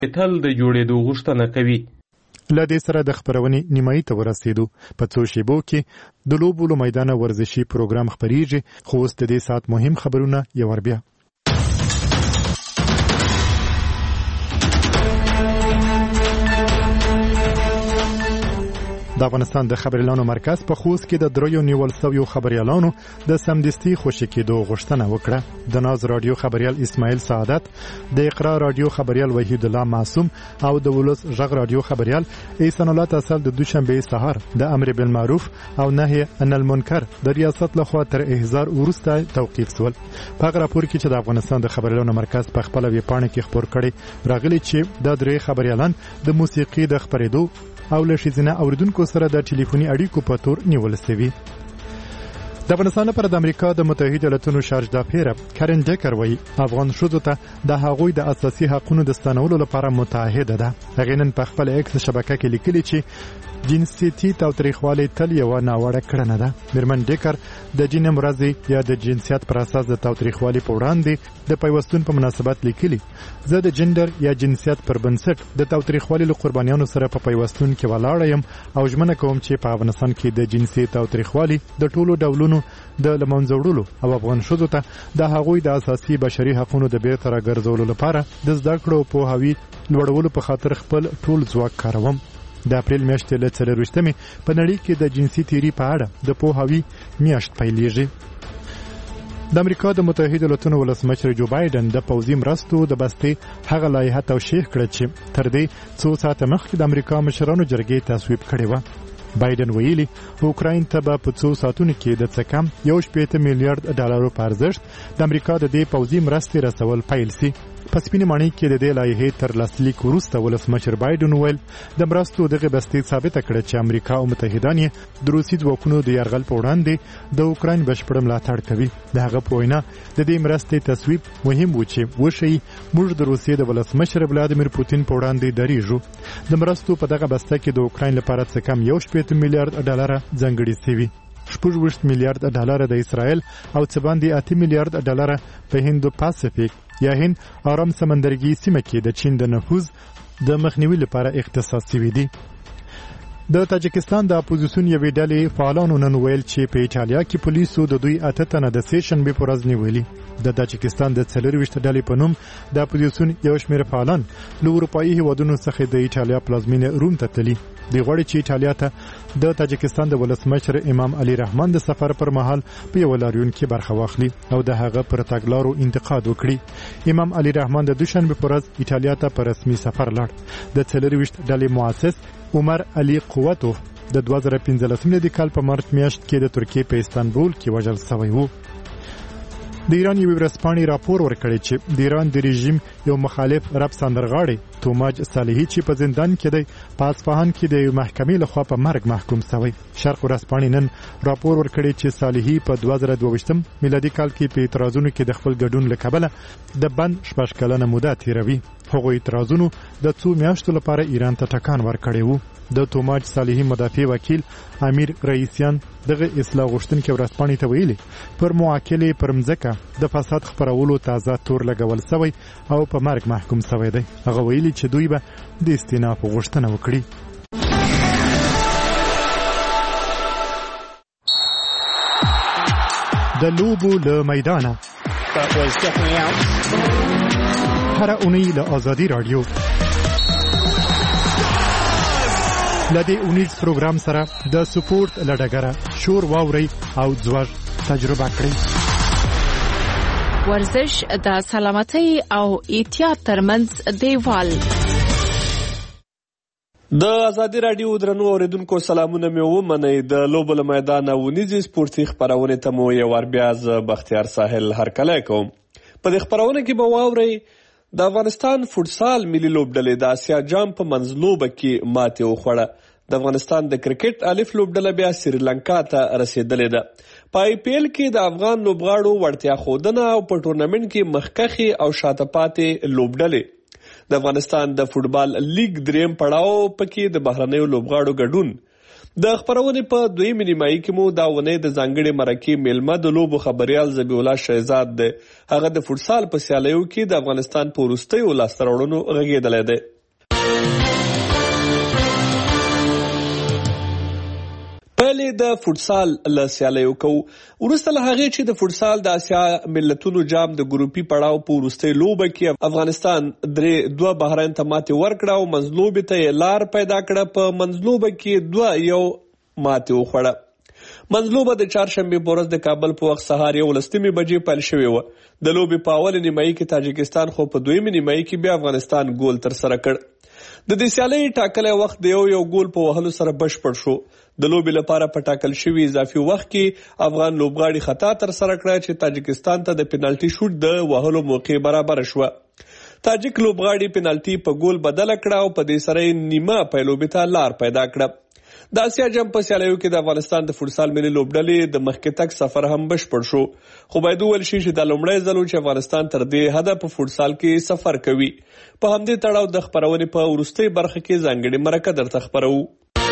تل د جوړېدو غوښتنه کوي. له دې سره د خپرونې نیمایي ته ورسېدو. په څو شیبو کې د لوبو له میدانه ورزشي پروګرام خپریږي، خو اوس د دې ساعت مهم خبرونه یو ور بیا. د افغانستان د خبريالانو مرکز په خوست کې د دریو نیول شویو خبريالانو د سمدستي خوشی کېدو غوښتنه وکړه. د ناز رادیو خبريال اسماعیل سعادت، د اقرا رادیو خبريال وحید الله معصوم او د ولس غږ رادیو خبريال احسان الله تاسل د دوشنبه سهار د امر بالمعروف او نهي عن المنکر د ریاست لخوا تر احضار ورسته توقیف شول. په راپور کې چې د افغانستان د خبريالانو مرکز په خپل ویبپاڼه کې خبر کړي راغلي چې د درې خبريالان د موسیقي د خبرېدو او له شیزنه اوریدونکو سره د ټلیفوني اړیکو په تور نیول شوی. د افغانستان لپاره د امریکا د متحده ایالاتونو شارج دافیر کارن ډیکر وایي افغان ښځو ته د هغوی د اساسي حقوقو د ستنولو لپاره متحده ده. هغه نن په خپل ایکس شبکه کې لیکلي چې جنسیتي تاوتریخوالی تل یو ناوړه کړنه ده. میرمن ډیکر د جین مرزي یا د جنسیت پر اساس د تاوتریخوالی په وړاندې د پیوستون په مناسبت لیکلي زه د جندر یا جنسیت پر بنسټ د تاوتریخوالی له قربانیانو سره په پیوستون کې ولاړ یم او ژمنه کوم چې په افغانستان کې د جنسي تاوتریخوالی د ټولو ډولونو د لمنځه وړلو او افغان ښځو ته د هغوی د اساسي بشري حقوقو د بیرته راګرځولو لپاره د زده کړو او پوهاوي لوړولو په خاطر خپل ټول ځواک کاروم. د اپریل میاشتې له 24مې په نړۍ کې د جنسي تیری په اړه د پوهاوي میاشت پیلېږي. د امریکا د متحده ایالاتونو ولسمشر جو بایدن د پوځي مرستو د بستې هغه لایحه توشیح کړه چې تر دې څو ساعته مخکې د امریکا مشرانو جرګې تصویب کړې و. بایدن ویلي اوکراین ته په 2 ساعتونو کې د څه کم 1.8 میلیارډ ډالرو په ارزښت د امریکا د دې پوځي مرستې رسول پیل شي. په سپینې ماڼۍ کې د دې لایحې تر لاسلیک وروسته ولسمشر بایدن ویل د مرستو دغه بستې ثابته کړه چې امریکا او متحدان یې د روسي ځواکونو د یرغل په وړاندې د اوکراین بشپړ ملاتړ کوي. د هغه په وینا د دې مرستې تصویب مهم و چې وشي موږ د روسیې د ولسمشر ولادیمیر پوتین په وړاندې دریږو. د مرستو په دغه بسته کې د اوکراین لپاره څه کم 1.8 میلیارډ ډالر ځانګړي شوي. 16 میلیارډ ډالر د اسرائیل او څه باندې 8 میلیارډ ډالر په هندو پاسفیک یا هند آرام سمندرګي سیمه کې د چین د نفوذ د مخنیوي لپاره اختصاص شوی دی. د تاجکستان د اپوزیسیون یوې ډلې فعالانو نن ویل چې په ایټالیا کې پولیسو د دوی 8 تنه د سیشنبه په ورځ نیولي. د تاجکستان د 24 ډلې په نوم د اپوزیسیون یو شمېر فعالان له اروپایي هیوادونو څخه د ایټالیا پلازمینه روم ته تللي. دی غواړي چې ایټالیا ته د تاجکستان د ولسمشر امام علي رحمان د سفر پر مهال په یو لاریون کې برخه واخلي او د هغه پر تګلارو انتقاد وکړي. امام علي رحمان د دوشنبه پر ورځ ایټالیا ته په رسمي سفر لاړ. د 24 ډلې مؤسس عمر علي قوتو د 2015 کال په مارچ میاشت کې د ترکیې په استانبول کې وژل شوی و. د ایران یو ورځپاڼې راپور ورکړی چې د ایران د رژیم یو مخالف رب سندرغاړی توماج صالحي چې په زندان کې دی په اصفهان کې د محکمې لخوا په مرګ محکوم شوی. شرق ورځپاڼې نن راپور ورکړی چې صالحي په 2022 میلادي کال کې په اعتراضونو کې د خپل ګډون له کبله د بند 6 کلنه موده تیروي. هغه اعتراضونو د 2 میاشتو لپاره ایران ته ټکان ورکړی و. د توماج صالحي مدافع وکیل امیر رئیسیان دغه اصلاح غوښتونکو ورځپاڼې ته ویلي پر موکل پر مځکه د فساد خبرولو تازه تور لګول شوی او په مرګ محکوم شوی دی. هغه ویلي چې دوی به د استیناف غوښتنه وکړي. د لوبو له میدانه هر اونۍ له آزادي رادیو لدې اونیز پروګرام سره د سپورت لډګره شور واوري او ځوړ تجربه کړئ. ورزش د سلامتۍ او احتیاط ترمنځ دیوال. د ازادي رادیو درنو اوریدونکو سلامونه مې ومنئ. د لوبو له میدانه ونیزې سپورتي خپرونې ته مو یو ور بیا زه بختیار ساحل هرکلی کوم. په دې خپرونه کې به واورئ د افغانستان فوټسال ملي لوبډلې د آسیا جام په منځلوبه کې ماتې وخوړه. د افغانستان د کرکټ الف لوبډله بیا سریلانکا ته رسېدلې ده. په آی پی ایل کې د افغان لوبغاړو وړتیا ښودنه او په ټورنمنټ کې مخکښې او شاته پاتې لوبډلې. د افغانستان د فوټبال لیګ دریم پړاو پکې د بهرنیو لوبغاړو ګډون. د خبرونې په دویمې نیمایي کې مو دا ونې د ځانګړې مرکې میلمه د لوبو خبریال ذبیح الله شهزاد دی. هغه د فوټسال په سیالیو کې د افغانستان په وروستیو لاسته راوړنو غږېدلی دی. پیلې د فوټسال له سیالیو کوو. وروسته له هغې چې د فوټسال د اسیا ملتونو جام د ګروپي پړاو په وروستۍ لوبه کې افغانستان 2 بحرین ته ماتې ورکړه او منځلوبې ته یې لار پیدا کړه. په منځلوبه کې 2-1 ماتې وخوړه. منځلوبه د چهارشنبې په ورځ د کابل په وخت سهار 11 بجې پیل شوې وه. د لوبې په اول نیمایي کې تاجکستان خو په دویمې نیمایي کې بیا افغانستان ګول ترسره کړ. د دې سیالۍ ټاکلی وخت د یو ګول په وهلو سره بشپړ شو. د لوبې لپاره په ټاکل شوي اضافي وخت کې افغان لوبغاړي خطا ترسره کړه چې تاجکستان ته د پینالټي شوټ د وهلو موقع برابر شوه. تاجک لوبغاړي پینالټي په ګول بدله کړه او په دې سره یې نیمه پیلوبې ته لار پیدا کړه. د اسیا جام په سیالیو کې د افغانستان د فوټسال ملي لوبډلې د مخکې تګ سفر هم بشپړ شو. خو باید وویل شي چې دا لومړی ځل و چې افغانستان تر دې حده په فوټسال کې سفر کوي. په همدې تړاو د خپرونې په وروستۍ برخه کې ځانګړې مرکه درته خپروو.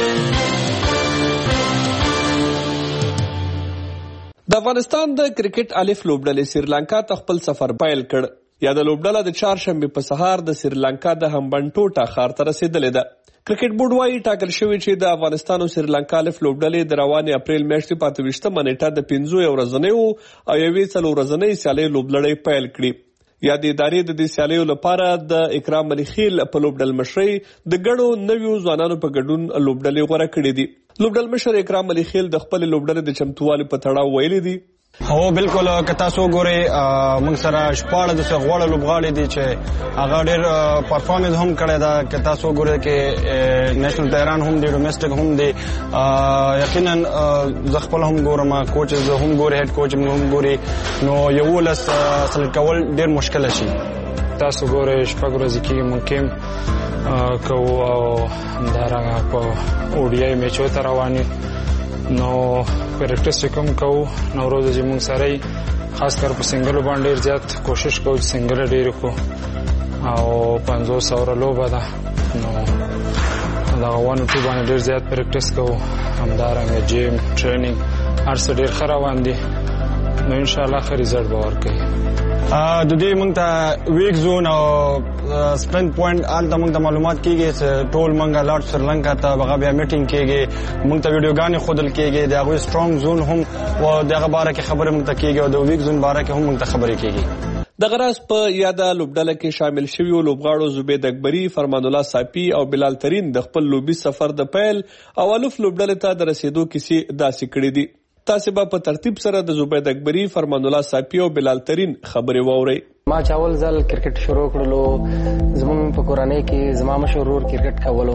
د افغانستان د کرکټ الف لوبډلې سریلانکا ته خپل سفر پیل کړ. یا د لوبډله د چهارشنبې په سهار د سریلانکا د همبنټوټا ښار ته رسېدلې ده. کرکټ بورډ وايي ټاکل شوی چې د افغانستان او سریلانکا الف لوبډلې د روانې اپریل میاشتې په 28 نیټه د 5 ورځنیو او 1 ورځنۍ سیالۍ لوبلړۍ پیل کړي. یا د ادارې د دې سیالیو لپاره د اکرام علي خیل په لوبډل مشرۍ د ګڼو نویو ځوانانو په ګډون لوبډلې غوره کړې دي. لوبډل مشر اکرام علي خیل د خپل لوبډلې د چمتووالي په تړاو ویلي دي. هو بالکل که تاسو ګورئ موږ سره 14 غوړه لوبغاړي دي چې هغه ډېر پرفارمنس هم کړی ده. که تاسو ګورئ کې نیشنل پلیران هم دي، ډومیسټک هم دي. یقینا زه خپل هم ګورم، کوچز هم ګوري، هیډ کوچ هم ګوري، نو 11 سلیکټ کول ډېر مشکله شي. تاسو ګورئ 6 ورځې کې مونږ کیم کوو او همدارنګه په اوډیای میچو ته روان یو. نو پریکټس چې کوم کوو نو ورځ چې مونږ سره خاص کر په سنګلو باندې ډېر زیات کوشش کوو چې سنګل ډېر کړو او 500 لوبه ده. نو دغه 1 2 باندې ډېر زیات پریکټس کوو. همدارنګه جیم ټریننګ هر څه ډېر ښه روان دي. نو انشاءالله ښه ریزلټ به ورکوي. د دې موږ ته ویک زون او سپرنټ پوینټ هلته موږ ته معلومات کېږي چې ټول موږ لاړ سریلانکا ته هغه بیا میټینګ کېږي، موږ ته ویډیوګانې ښودل کېږي، د هغوی سټرانګ زون هم او د هغه باره کې خبرې موږ ته کېږي او د ویک زون باره کې هم موږ ته خبرې کېږي. دغه راز په یاده لوبډله کې شامل شویو لوبغاړو زبید اکبري، فرمان الله صافي او بلال ترین د خپل لوبي سفر د پیل او الف لوبډلې ته د رسیدو کیسې داسې کړې دي. تاسو به په ترتیب سره د زبید اکبري، فرمان الله صافي او بلال ترین خبرې واورئ. ما چاول ځل کرکټ شروع کړلو، زموږ په کورنۍ کې زما مشر ورور کرکټ کولو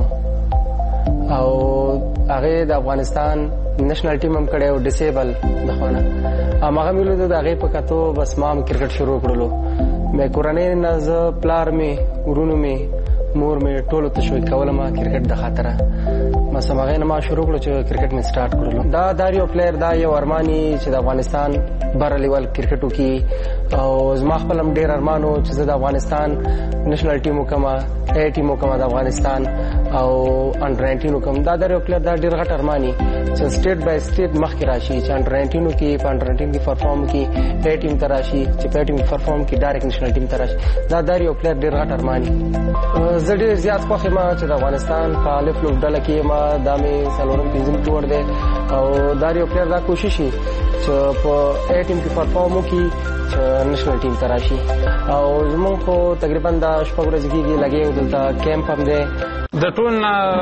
او هغه د افغانستان نېشنل ټیم هم کړی او ډیسیبل د خوانه هغه ملو د هغه په کتو بس ما کرکټ شروع کړلو. مې کورنۍ نه ز پلار مې ورونو مې مور مې ټولو ته شوي کولم کرکټ د خاطره ما سمغه نه ما شروع کړو چې کرکټ مې سٹارټ کړلو. دا داریو پلیئر دا یو ارمانی چې د افغانستان بر لیول کرکټ وکي او زما خپل هم ډیر ارمانو چې زه د افغانستان نېشنل ټیم وکم، اے ټیم وکم د افغانستان او انډر 19 وکم. دا داریو پلیئر دا ډیر غټ ارمانی چې سټیټ بای سټیټ مخکې راشي، چې انډر 19 وکي، په انډر 19 کې پرفارم وکي، اے ټیم ته راشي، چې په اے ټیم کې پرفارم وکي، ډایرکټ نېشنل ټیم ته راشي. دا داریو پلیئر ډیر غټ ارمانی. زه ډیر زیات خوښ یم چې د افغانستان په الف لوبډله کې ما دا مې څلورم پنځم ټور دی او دا یو پلیئر دا کوشش وي چې په اے ټیم کې پرفارم وکړي چې نېشنل ټیم ته راشي. او زموږ خو تقریبا دا 6 ورځې کېږي لګیا دلته کیمپ هم دی. د ټول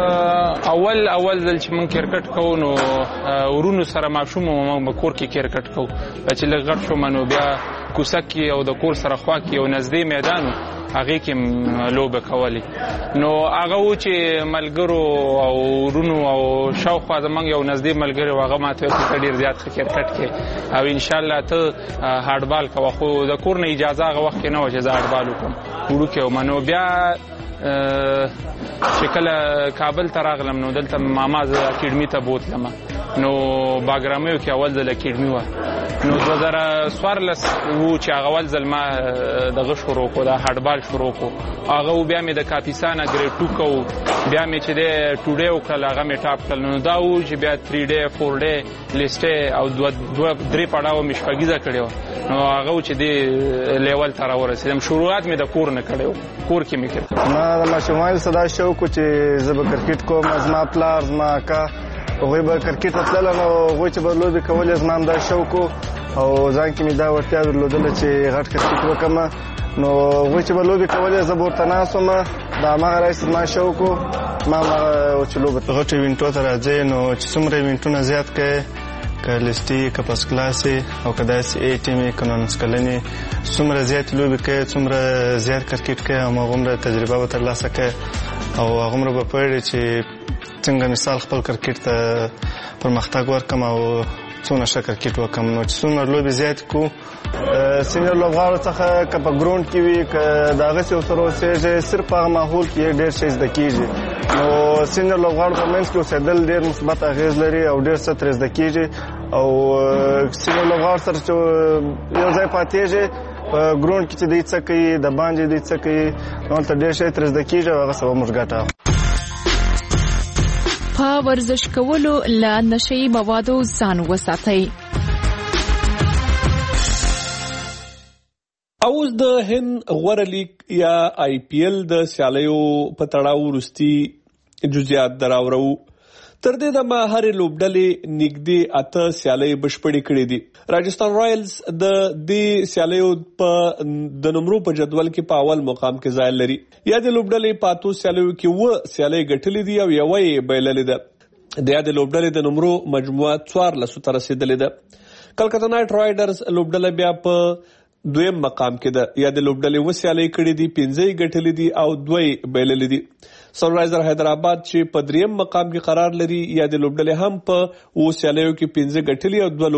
اول ځل چې موږ کرکټ کوو نو ورونو سره ماشوم موږ په کور کې کرکټ کوو. چې لږ غټ شوم نو بیا کوڅه کې او د کور سره خوا کې یو نږدې میدان هغه کې لوبه کولی. نو هغه و چې ملګرو او ورونو او شاوخوا زموږ یو نږدې ملګری هغه ماته ته ډېر زیات ښه کرکټ کې او انشاءالله ته هارډبال کوه. خو د کور نه اجازه هغه وخت کې نه وه چې زه هارډبال وکړم، وړوکی وم. نو بیا چې کله کابل ته راغلم نو دلته ماما زه اکیډمي ته بوتلم. نو باګرامیو کې اول ځل اکیډمي وه نو 2014 وو چې هغه ول ځل ما دغه شروع کو دا هډبال شروع کو هغه بیا مې د کاپیسانا ګریډ 2 کو بیا مې چې د ټوډے وکړل هغه مې ټاپ کړل نو دا و چې بیا 3 ډے 4 ډے لیسټ او 2 پړاو مې شپږیزه کړو نو هغه چې د لیول تر ورسېدم شروعات مې د کور نه کړو کور کې مې کړ ما د ماشومان صدا شوق چې زه به کرکټ کوم زما پلار زما کا هغه به کرکټ تلل نو هغه چې به لوبي کول زما هم دا شوق او ځان کې مې دا ورته درلودل چې غټ کرکټ وکم نو هغه چې به لوبي کول زه به تناسم دا ما راځي ما شوق ما چې لوبه غټ وینټو ته راځي نو چې څومره وینټونه زیات کړي کالسټي کپس کلاسي او کداس ای ټیم اکونومکس کلني څومره زیات لوبي کوي څومره زیات کرکټ کوي او هغه تجربه به ترلاسه کوي او هغه به پوهیږي چې څنګه مثال خپل کرکټ ته پرمختګ ورکم او څونه ښه کرکټ وکم نو چې څومره لوبي زیات کو سینیور لوبغاړو څخه که په ګراوند کې وي که د هغه څه سره اوسېږي صرف هغه ماحول کې ډېر شي زده کېږي نو سینیور لوبغاړو په منځ کې اوسېدل ډېر مثبت اغېز لري او ډېر څه ترې زده کېږي او سینیور لوبغاړو سره چې یو ځای پاتېږي په ګراوند کې چې دوی څه کوي د باندې دوی څه کوي نو هلته ډېر شی ترې زده کېږي او هغه څه به موږ ګټه په ورزش کولو له نشهیي موادو ځان وساتئ. اوس د هند غوره لیګ یا آی پی ایل د سیالیو په تړاو وروستي جزئیات دراوړو. تر دې دمه هرې لوبډلې نږدې 8 سیالۍ بشپړې کړې دي. راجستان رایلز د دې سیالیو په د نمرو په جدول کې په اول مقام کې ځای لري. یا د لوبډلې په 8 سیالیو کې 9 سیالۍ ګټلې دي او یوه یې بایللې ده. د لوبډلې د نمرو مجموعه 14 ته رسیدلې ده. کلکته نایټ رایډرز لوبډله بیا په دویم مقام کې ده. یا د لوبډلې 9 سیالۍ کړې دي، 5 ګټلې دي او 2 بایللې دي. سنرایزر حیدرآباد چې په دریم مقام کې قرار لري یا د لوبډلې هم په 9 سیالیو کې 5 ګټلې او 2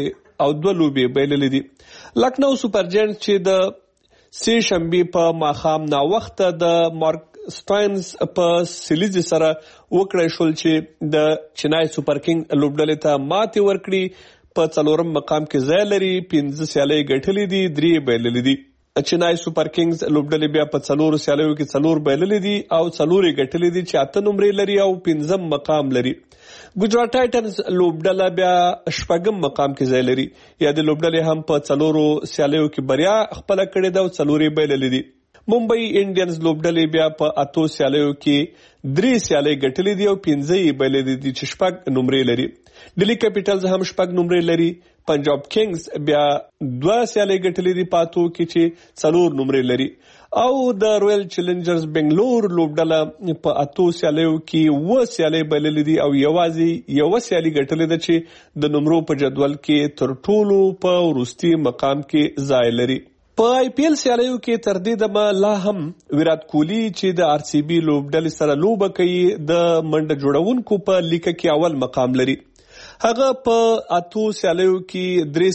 لوبې بایللې دي. لکنو سپر جاینټس چې د سې شنبې په ماښام ناوخته د مارک سټاینز په سیلیز سره وکړای شول چې د چنای سپر کینګ لوبډلې ته ماتې ورکړي. په 4م مقام کې ځای لري، 5 سیالۍ ګټلې دي، 3 بایللې دي. چنای سپر کینګز لوبډلې بیا په 4 سیالیو کې 4 بایللې دي او 4 ګټلې دي چې 8 نمرې لري او 5م مقام لري. ګجرات ټایټنز لوبډله بیا 8م مقام کې ځای لري. یا د لوبډلې هم په 4 سیالیو کې بریا خپل کړې ده او 4 بایللې دي. ممبئی انډینز لوبډلې بیا په 8 سیالیو کې 3 سیالۍ ګټلې دي او 5 بایللې دي چې 6 نمرې لري. ډیلی کیپیټلز هم 6 نمرې لري. پنجاب کینګز بیا 2 سیالۍ ګټلې دي پاتو کې چې 4 نمرې لري. او د رویل چیلنجرز بنگلور لوبډله په 8 سیالیو کې 9 سیالۍ بایللې دي او یوازې یو سیالۍ ګټلې ده چې د نمرو په جدول کې تر ټولو په وروستي مقام کې ځای لري. په آی پی ایل سیالیو کې تر دې دمه لا هم ویرات کوهلی چې د آر سی بي لوبډلې سره لوبه کوي د منډه جوړونکو په لیکه کې اول مقام لري. هغه په 8 سیالیو کې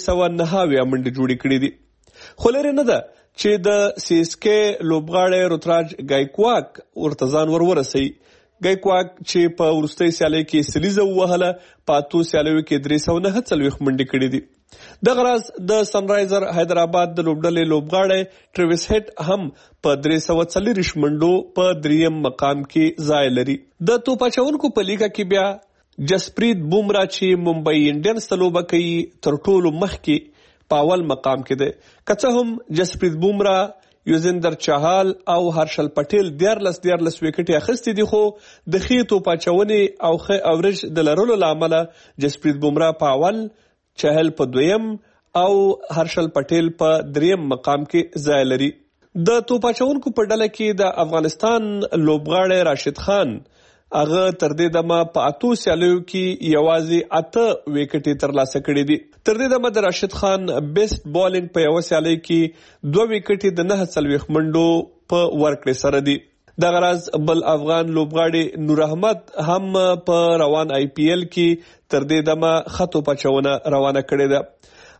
309 منډه جوړې کړې دي. خو لري نه ده چې د سی اس کے لوبغاړی روتراج ګایکواک ورته ځان ورسوي. ګایکواک چې په وروستۍ سیالۍ کې سلیزه ووهله، په 8 سیالیو کې 349 منډې کړې دي. دغه راز د سنرایزر حیدرآباد د لوبډلې لوبغاړی ټریویس هیټ هم په 340 منډو په 3م مقام کې ځای لري. د توپ اچونکو په لیګه کې بیا جسپریت بومرا چې ممبئی انډینز ته لوبه کوي تر ټولو مخکې په اول مقام کې دی. که څه هم جسپریت بومرا، یوزندر چاهال او هرشل پټیل 14 وکټې اخیستې دي، خو د ښې توپ اچونې او ښه اوریج د لرلو له امله جسپریت بومرا په اول، چاهل په 2م او هرشل پټیل په 3م مقام کې ځای لري. د توپ اچونکو په ډله کې د افغانستان لوبغاړی راشد خان هغه تر دې دمه په 8 سیالیو کې یوازې 8 وکټې ترلاسه کړې دي. تر دې دمه د راشد خان بیسټ بالینګ په یو سیالۍ کې 2 وکټې د 49 منډو په ورکړې سره دي. دغه راز بل افغان لوبغاړی نور احمد هم په روان آی پی ایل کې تر دې دمه خطو پچونه روانه کړې ده.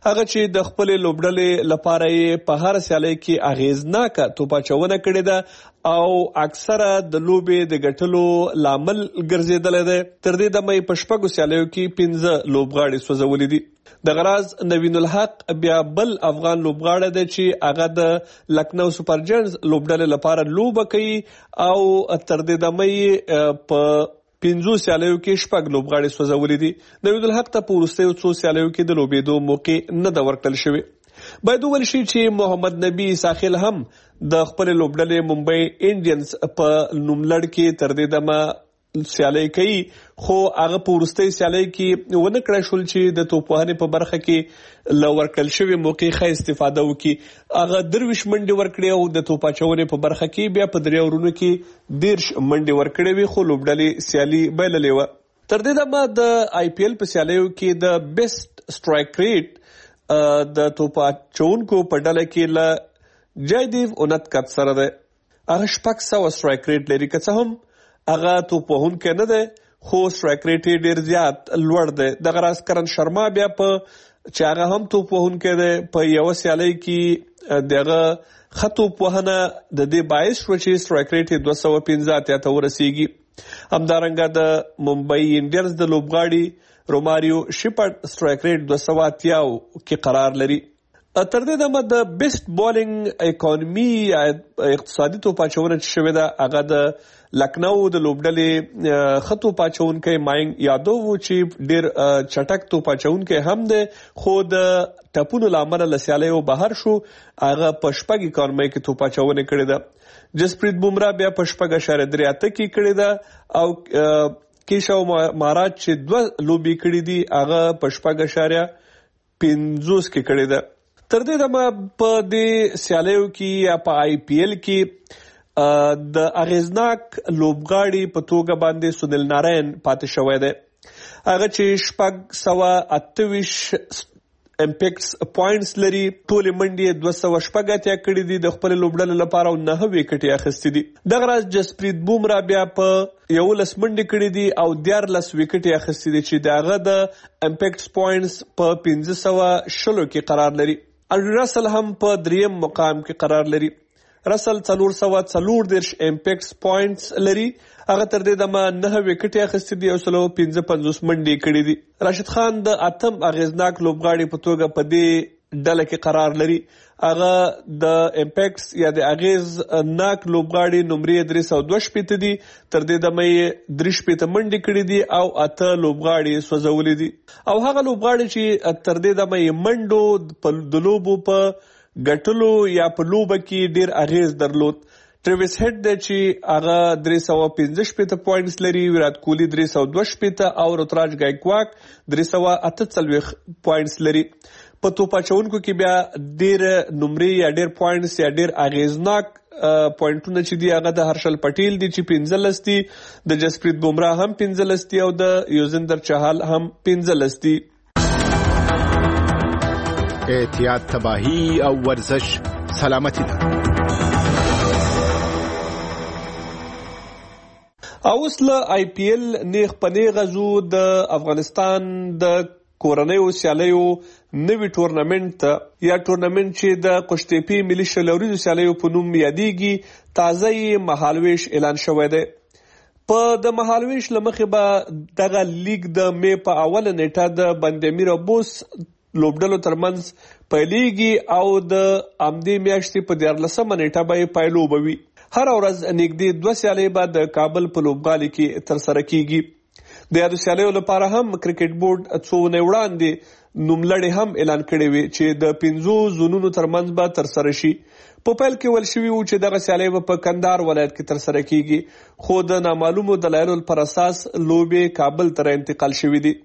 هغه چې د خپل لوبډلې لپاره یې په هر سیالي کې اغیزناکه توپاچونه کړې ده او اکثره د لوبې د ګټلو لامل ګرځیدل دی. تر دې دمه په شپږو سیالیو کې 15 لوبغاړي سوځولې دي. د غراز نوین الحق بیا بل افغان لوبغاړی دی چې هغه د لکنو سپر جاینټس لوبډلې لپاره لوبه کوي او تر دې دمه په 15 سیالیو کې شپږ لوبغاړي سوځولې دي. نوین الحق ته په وروستیو څو سیالیو کې د لوبېدو موقع نه ده ورکړل شوې. باید وویل شي چې محمد نبی ساحل هم د خپل لوبډلې ممبئی انډینز په نوملړ کې تر دې دمه سیالي کوي، خو هغه په وروستۍ سیالۍ کې ونه کړای شول چې د توپوهنې په برخه کې له ورکړل شوې موقع ښه استفاده وکړي. هغه 23 منډې ورکړې او د توپ اچونې په برخه کې بیا په 3 اورونو کې 13 منډې ورکړې وي، خو لوبډلې سیالي بایللې وه. تر دې دمه د آی پی ایل په سیالیو کې د بیسټ سټرایک ریټ د توپ اچونکو په ډله کې له جایدیو اونتکت سره ده. هغه 600 سټرایک ریټ لري، که څه هم هغه توپوهونکی نه دی خو سټرایک ریټ یې ډېر زیات لوړ دی. دغه راز کرن شرما بیا په چې هغه هم توپوهونکی دی په یوه سیالۍ کې دغه ښه توپوهنه د دې باعث شوه چې سټرایک ریټ یې 215 ته ورسیږي. همدارنګه د ممبئی انډینز د لوبغاړي روماریو شیپرډ سټرایک ریټ 280 کې قرار لري. تر دې دمه د بیسټ بالینګ اکانومي یا اقتصادي توپاچونه چې شوې ده هغه د لکنو د لوبډلې ښه توپاچونکی ماینګ یادو و چې ډېر چټک توپاچونکی هم دی، خو د ټپونو له امله له سیالیو بهر شو. هغه په 6 اکانومۍ کې توپاچونه کړې ده. جسپریت بومرا بیا په 6.38 کې کړې ده او کیشو مهاراج چې 2 لوبې کړې دي هغه په 6.50 کې کړې ده. تر دې دمه په دې سیالیو کې یا په آی پی ایل کې د اغیزناک لوبغاړي په توګه باندې سنیل ناراین پاتې شوی دی. هغه چې 628 امپیکټس پوینټس لري، ټولې منډې 280 کړې دي د خپل لوبډلې لپاره او 9 وکټې اخیستې دي. دغه راز جسپریت بومرا بیا په 11 منډې کړې دي او 14 وکټې اخیستې دي چې دغه د امپیکټس پوینټس په 520 کې قرار لري. رسل هم په 3م مقام کې قرار لري. رسل 444 امپیکټس پوینټس لري. هغه تر دې دمه 9 وکټې اخیستې دي او 155 منډې کړې دي. راشد خان د 8م اغیزناک لوبغاړي په توګه په دې ډله کې قرار لري. هغه د امپیکټس یا د اغیزناک لوبغاړي نمرې 302 دي. تر دې دمه یې 3 منډې کړې دي او 8 لوبغاړي سوځولې دي. او هغه لوبغاړي چې تر دې دمه یې منډو د لوبو په ګټلو یا په لوبه کې ډیر اغیز درلود. ټریویس هیډ دی چې هغه 315 پوینټس لري، ویرات کوهلی 322 او رتراج گایکواډ 348 پوینټس لري. په توپ اچونکو کې بیا ډیر نمرې یا ډیر پوینټس یا ډیر اغیزناک پوینټونه چې دی هغه د هرشل پټیل دی چې 15 دي، د جسپریت بومرا هم 15 دي او د یوزندر چهل هم 15 دي. احتیاط تباہی او ورزش سلامتی ده. اوس له آی پی ایل نیغ په نیغه ځو د افغانستان د کورنیو سیالیو نوی ټورنمنټ ته، یا ټورنمنټ چې د قشتېپې ملي شلوریزو سیالیو په نوم یادیږي. تازه یې مهالویش اعلان شوی دی. په د مهالویش له مخې به دغه لیګ د مې په اوله نیټه د بندامیر بوس لوبډلو ترمنځ پیلېږي او د همدې میاشتې په 14 نیټه به یې پایلوبه وي. هر ورځ نږدې 2 سیالۍ به د کابل په لوبغالي کې ترسره کیږي. د یادو سیالیو لپاره هم کرکټ بورډ څو ونې وړاندې نوملړې هم اعلان کړې وې چې د 5 زونونو ترمنځ به ترسره شي. په پیل کې ویل شوي وو چې دغه سیالۍ به په کندهار ولایت کې ترسره کیږي، خو د نامعلومو دلایلو پر اساس لوبې کابل ته انتقال شوې دي.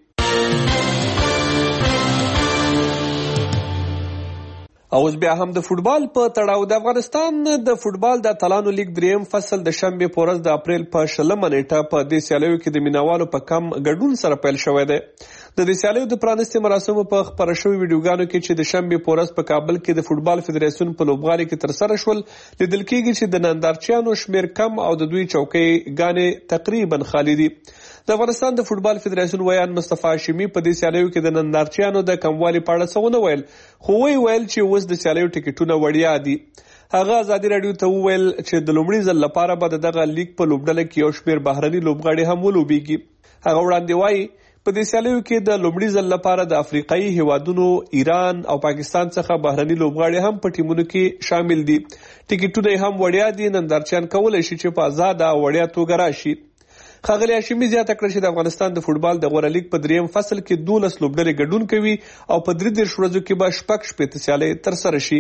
اوس بیا هم د فوټبال په تړاو د افغانستان د فوټبال د اتلانو لیګ 3م فصل د شنبې په ورځ د اپریل په 20 نیټه په دې سیالیو کې د مینوالو په کم ګډون سره پیل شوی دی. د دې سیالیو د پرانستې مراسمو په خپاره شوي ویډیوګانو کې چې د شنبې په ورځ په کابل کې د فوټبال فدراسیون په لوبغالي کې ترسره شول لیدل کېږي چې د نندارچیانو شمیر کم او د دوی چوکۍ ګانې تقریبا خالي دي. د افغانستان د فوټبال فدراسیون ویان مصطفی هاشمي په دې سیالیو کې د نندارچیانو د کموالي په اړه څه ونه ویل، خو ویل چې اوس د سیالیو ټکټونه وړیا دي. هغه ازادي رادیو ته وویل چې د لومړي ځل لپاره به دغه لیګ په لوبډله کې یو شمیر بهرني لوبغاړي هم ولوبېږي. هغه وړاندې وایي په دې سیالیو کې د لومړي ځل لپاره د افریقایي هیوادونو ایران او پاکستان څخه بهرني لوبغاړي هم په ټیمونو کې شامل دي. ټکټونه یې هم وړیا دي، نندارچیان کولی شي چې په آزاده او وړیا توګه راشي. ښاغلي هاشمي زیاته کړه چې د افغانستان د فوټبال د غوره لیګ په 3م فصل کې 12 لوبډلې ګډون کوي او په 33 ورځو کې به 6 سیالۍ ترسره شي.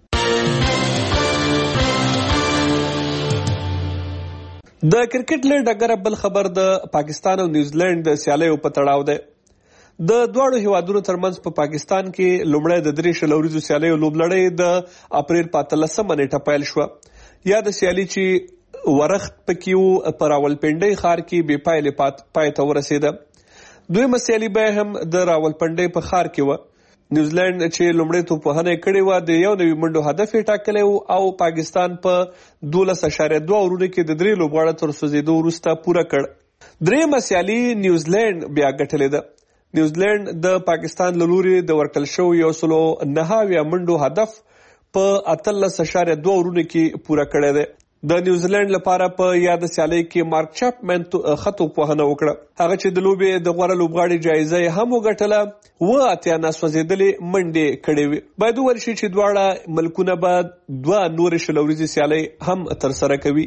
د کرکټ له ډګره بل خبر د پاکستان او نیوزیلند د سیالیو په تړاو دی. د دواړو هیوادونو ترمنځ په پاکستان کې لومړی د 3 شلوریزو سیالیو لوبلړۍ د اپریل په 13 نیټه پیل شوه. یا د سیالي چې ورښت پکې وو په راولپنډۍ ښار کې بې پایلې پای ته ورسېده. دویمه سیالي به هم د راولپنډۍ په ښار کې وه. نیوزیلند چې لومړی توپوهنه یې کړې وه د 1 منډو هدف یې ټاکلی و او پاکستان په 12.2 اورونو کې د 3 لوبغاړو تر سوځېدو وروسته پوره کړ. درېیمه سیالي نیوزیلند بیا ګټلې ده. نیوزیلند د پاکستان له لوري د ورکړل شوي 109 منډو هدف په 18.2 اورونو کې پوره کړی دی. د نیوزیلند لپاره په یاد سیالۍ کې مارک چاپمن خطو پوهنه وکړه. هغه چې د لوبې د غوره لوبغاړي جایزه یې هم وګټله، 8 ناسوځېدلې منډې کړې وې. باید وویل شي چې دواړه ملکونه به 2 نورې شلوریزې سیالۍ هم ترسره کوي.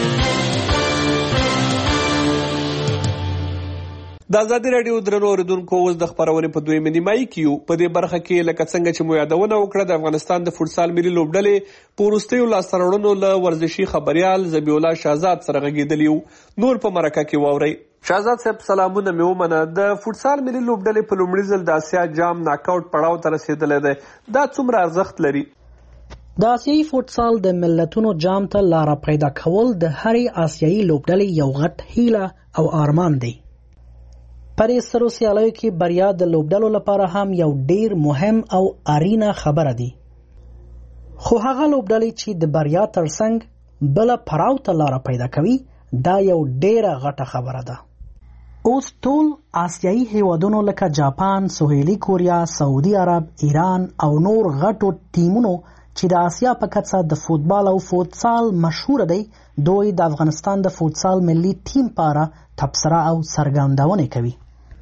د ازادي رادیو درنو اوریدونکو اوس د خپرونې په 2مه نیمایي کې یو. په دې برخه کې لکه څنګه چې مو یادونه وکړه د افغانستان د فوټسال ملي لوبډلې په وروستیو لاسته راوړنو له ورزشي خبریال ذبیح الله شهزاد سره غږېدلي وو. نور په مرکه کې واورئ. شهزاد صاحب سلامونه مې ومنه. د فوټسال ملي لوبډلې په لومړي ځل د اسیا جام ناکاوټ پړاو ته رسېدلی دی. دا څومره ارزښت لري؟ د آسیایي فوټسال د ملتونو جام ته لاره پیدا کول د هرې آسیایي لوبډلې یو غټ هیله او ارمان دی. پرې سرو سیالیو کې بریا د لوبډلو لپاره هم یو ډیر مهم او اړینه خبره دی. خو هغه لوبډلې چې د بریا ترڅنګ بل پړاو ته لاره پیدا کوي دا یو ډیره غټه خبره ده. اوس ټول آسیایي هیوادونو لکه جاپان، سویلي کوریا، سعودي عرب، ایران او نور غټو ټیمونو چې د آسیا په کچه د فوټبال او فوټسال مشهور دی، دوی د افغانستان د فوټسال ملي ټیم په اړه تبصره او څرګندونې کوي.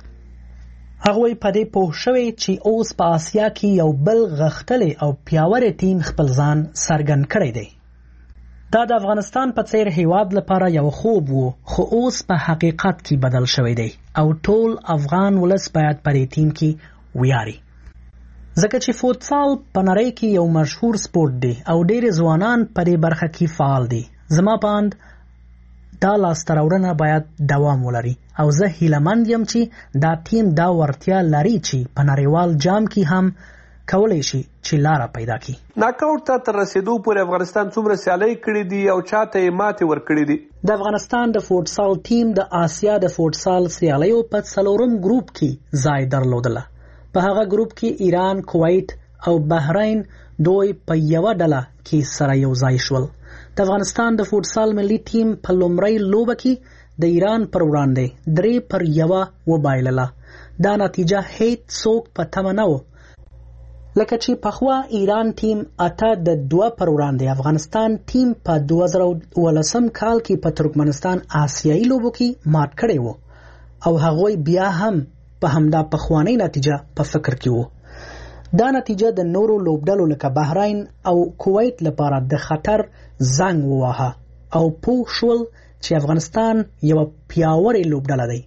هغوی په دې پوه شوي چې اوس په آسیا کې یو بل غښتلی او پیاوړی ټیم خپل ځان څرګند کړی دی. دا د افغانستان په څیر هیواد لپاره یو خوب وو، خو اوس په حقیقت کې بدل شوی دی او ټول افغان ولس باید په دې ټیم کې ویاړي. ځکه چې فوټسال په نړۍ کې یو مشهور سپورت دی او ډېر ځوانان په دې برخه کې فعال دي. زما په اند دا لاسته راوړنه باید دوام ولري او زه هیلهمند یم چې دا ټیم دا ورتیا لري چې په نړیوال جام کې هم کولی شي چې لاره پیدا کړي. ناکاوټ ته تر رسېدو پورې افغانستان څومره سیالۍ کړې دي او چاته یې ماتې ورکړې دي؟ د افغانستان د فوټسال ټیم د آسیا د فوټسال سیالیو په 4م ګروپ کې ځای درلودله. په هغه ګروپ کې ایران، کویت او بحرین دوی په یوه ډله کې سره یو ځای شول. د افغانستان د فوټسال ملي ټیم په لومړۍ لوبه کې د ایران پر وړاندې 3-1 وبایلله. دا نتیجه هیڅ څوک په تمه نه و، لکه چې پخوا ایران ټیم 8-2 پر وړاندې افغانستان ټیم په 2018 کال کې په ترکمنستان آسیایي لوبو کې مات کړی و او هغوی بیا هم په همدا پخوانی نتیجه په فکر کې وو. دا نتیجه د نورو لوبډلو لکه بحرین او کویت لپاره د خطر زنګ وواهه او پوه شول چې افغانستان یو پیاوړی لوبډله دی.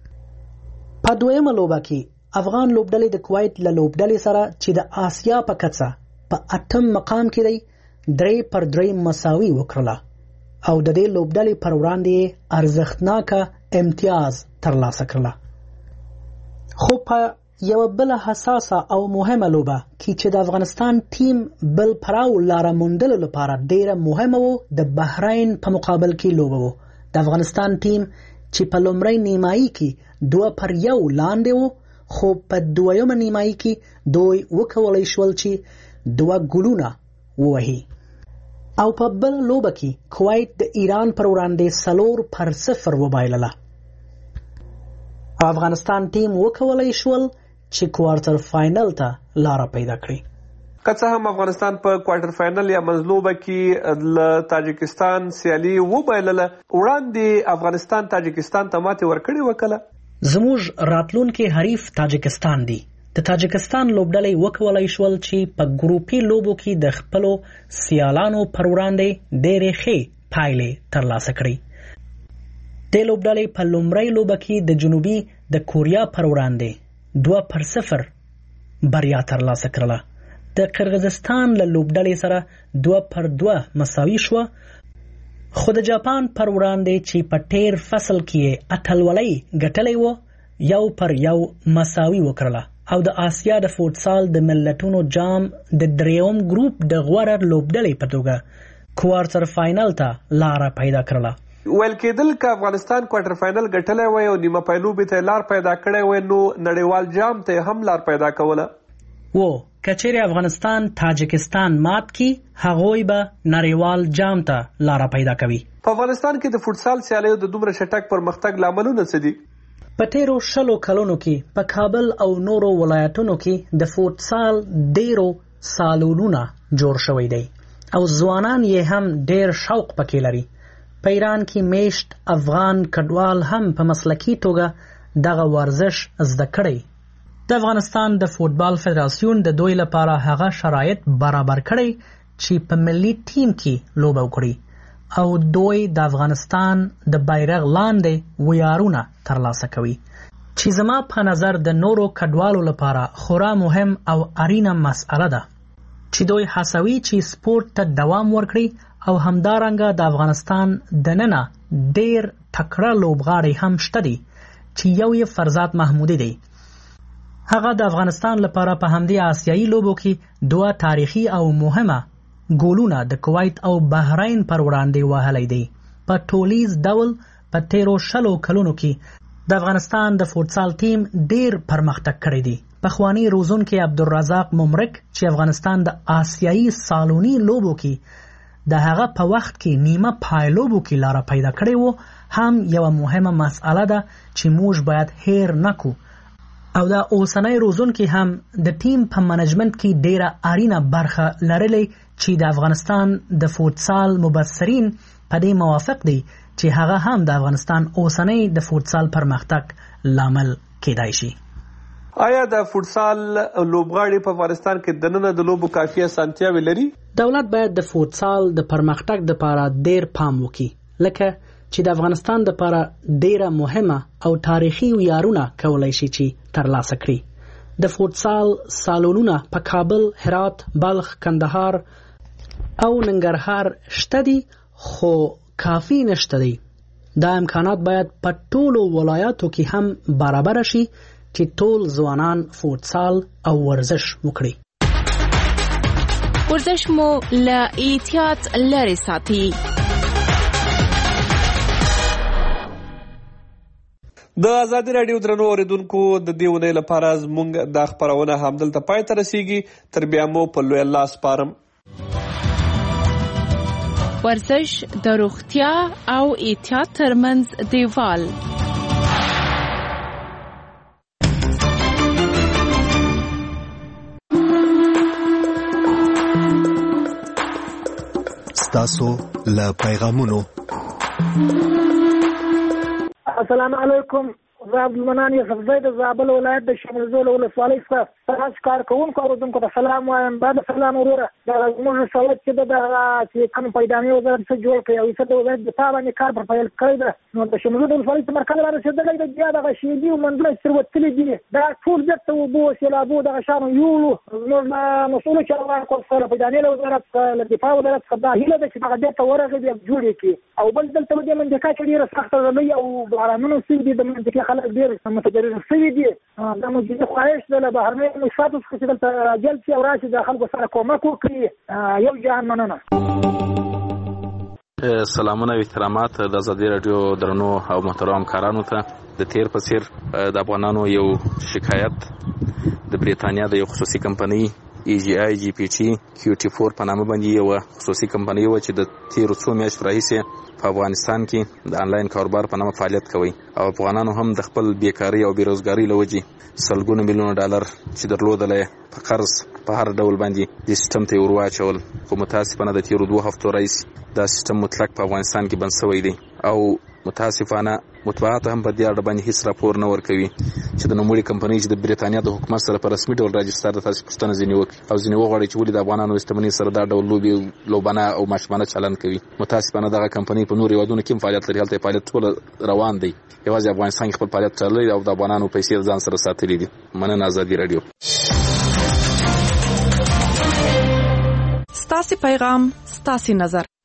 په دویمه لوبه کې افغان لوبډلې د کویت له لوبډلې سره چې د آسیا په کچه په 8م مقام کې دی 3-3 مساوي وکړله او د دې لوبډلې پر وړاندې ارزښتناکه امتیاز ترلاسه کړله. خو په یو بل حساسه او مهمه لوبه کې چې د افغانستان ټیم بل پړاو لاره موندلو لپاره ډیره مهمه وو د بحرین په مقابل کې لوبه وو. د افغانستان ټیم چې په لومړی نیمایي کې 2-1 لاندې وو، خو په دویمه نیمایي کې دوی وکولی شول چې 2 ګولونه ووهي او په بل لوبه کې کویت د ایران پر وړاندې 4-0 وبایلله. افغانستان ټیم وکولی شول چې کوارټر فاینل ته لاره پیدا کړي. که څه هم افغانستان په کوارټر فاینل یا منځلوبه کې له تاجکستان سیالي وبایلله، وړاندې افغانستان تاجکستان ته ماتې ورکړې وکړه. زموږ راتلونکي حریف تاجکستان دی. د تاجکستان لوبډلې وکولی شول چې په ګروپي لوبو کې د خپلو سیالانو پر وړاندې ډېرې ښې پایلې ترلاسه کړي. د لوبډلې په لومړۍ لوبه کې د جنوبي د کوریا پر وړاندې 2-0 بریا ترلاسه کړله. د قرغیزستان له لوبډلې سره 2-2 مساوي شوه، خو د جاپان پر وړاندې چې په تیر فصل کې اتلولۍ ګټلې وه 1-1 مساوي وکړله او د آسیا د فوټسال د ملتونو جام د درېیم ګروپ د غوره لوبډلې په توګه کوارټر فاینل ته لاره پیدا کړله. ویل کېدل که افغانستان کوارټر فاینل ګټلی وای او نیمه پایلوبې ته لار پیدا کړی وای نو نړیوال جام ته هم لار پیدا کوله. که چیرې افغانستان تاجکستان مات کی هغوی به نړیوال جام ته لاره پیدا کوي. په افغانستان کې د فوټسال سیالیو د دومره چټک پرمختګ لاملونه څه دي؟ په تیرو 20 کلونو کې په کابل او نورو ولایتونو کې د فوټسال ډیرو سالونونه جوړ شوی دی او ځوانان یې هم ډیر شوق پکې لري. په ایران کې میشت افغان کډوال هم په مسلکي توګه دغه ورزش زده کړی. د افغانستان د فوټبال فدراسیون د دوی لپاره هغه شرایط برابر کړی چې په ملي ټیم کې لوبه وکړي او دوی د افغانستان د بیرغ لاندې ویارونه ترلاسه کوي چې زما په نظر د نورو کډوالو لپاره خورا مهم او اړینه مسئله ده چې دوی هڅوي چې سپورت ته دوام ورکړي او همدارنګه د افغانستان دننه ډیر تکړه لوبغاړي هم شته دي چې یو یې فرزاد محمودي دی. هغه د افغانستان لپاره په همدې آسیایي لوبو کې 2 تاریخي او مهمه ګولونه د کویت او بحرین پر وړاندې وهلی دی. په ټولیز ډول په تیرو 20 کلونو کې د افغانستان د فوټسال ټیم ډیر پرمختګ کړی دی. پخوانی روزونکي عبدالرزاق ممرک چې افغانستان د آسیایي سالونی لوبو کې د هغه په وخت کې نیمه پایلوبو کې لاره پیدا کړې وو هم یو مهمه مسئله ده چې موږ باید هیر نکو او دا اوسنۍ روزونکي هم د ټیم په منیجمنت کې ډیره اړینه برخه لرلې چې د افغانستان د فوټسال مبصرین په دې موافق دي چې هغه هم د افغانستان اوسنۍ د فوټسال پرمختګ لامل کېدای شي. آیا د فوټسال لوبغاړي په افغانستان کې دننه د لوبو کافي اسانتیاوې لري؟ دولت باید د فوټسال د پرمختګ لپاره ډیر پام وکړي، لکه چې د افغانستان لپاره ډیره مهمه او تاریخي ویارونه کولای شي چې ترلاسه کړي. د فوټسال سالونونه په کابل، هرات، بلخ، کندهار او ننګرهار شته دي خو کافی نشته دي. دا امکانات باید په ټولو ولایاتو کې هم برابر شي چې ټول ځوانان فوټسال او ورزش وکړي. ورزش مو له احتیاط لرې ساتي. د ازادي راډیو درنو اوریدونکو د دې ونې لپاره زموږ د خبرونه همدلته پای ته رسیږي. تر بیا مو په لوی الله سپارم. ورزش د روغتیا او احتیاط ترمنځ دیوال. ستاسو له پیغامونو. السلام علیکم. زه عبدالمنان یوسفزی د زابل ولایت د شملزول ولسوالۍ څخه تاسو کار کوونکو اوریدونکو ته سلام وایم. بعد سلام وروره دا زموږ سوالت چې د چې کوم پیدانې وزارت څخه جوړ کړی او د وزارت دفاع باندې کار پر پیل کړی ده نو د شملزول ولسوالۍ څخه مرکز را رسېدلی د بیا دغه شیدي او منځله ثروتلي دي دا ټول بېرته اوبو سیلابو دغه شیانو یوړو. زموږ مسؤلو چارواکو څخه پیدانې له وزارت څخه له دفاع وزارت څخه دا هیله ده چې دغه بېرته ورغلي بیا جوړ یې کړي او بل دلته دې منطقه کې ډېره سخته ږلۍ او بارانونه سوي دي. د منطقې خلک ډېر متضرر شوي دي. دا مو جدي خواهش ده له بهرنیو مشرفاتو څخه چې دلته راجلب شي او راشي د خلکو سره کومک وکړي. یو جهان مننه. سلامونه او احترامات د ازادي رادیو درنو او محترم همکارانو ته. د تیر په څیر د افغانانو یو شکایت د بریتانیا د یو خصوصي کمپنۍ EGI GPT QT4 په نامه باندې یو خصوصي کمپنۍ و چې د تیرو څو میاشتو راهیسې په افغانستان کې د انلاین کاروبار په نامه فعالیت کوي او افغانانو هم د خپل بیکاری او بیروزګاری له وجې سلګونه میلیونه ډالر چې درلودل په قرض په هر ډول باندې د سیستم ته ورواچول. خو متاسفانه د تیرو 2 هفتو راهیسې دا سیستم مطلق په افغانستان کې بند شوی دی او متاسفانه مطبوعات هم په دې اړه باندې هیڅ راپور نه ورکوي چې د نوموړي کمپنۍ چې د بریتانیا د حکومت سره په رسمي ډول راجستر د تاسو پوښتنه ځینې وکړي او ځینې وغواړي چې ولې د افغانانو استمنې سره دا ډول لوبانه او ماشومانه چلند کوي. متاسفانه دغه کمپنۍ په نورو هیوادونو کې فعالیت لري، هلته فعالیت ټول روان دی، یوازې افغانستان کې خپل فعالیت چلوي او د افغانانو پیسې ځان سره ساتلي دي. مننه ازادي رادیو. ستاسو پیغام ستاسو نظر.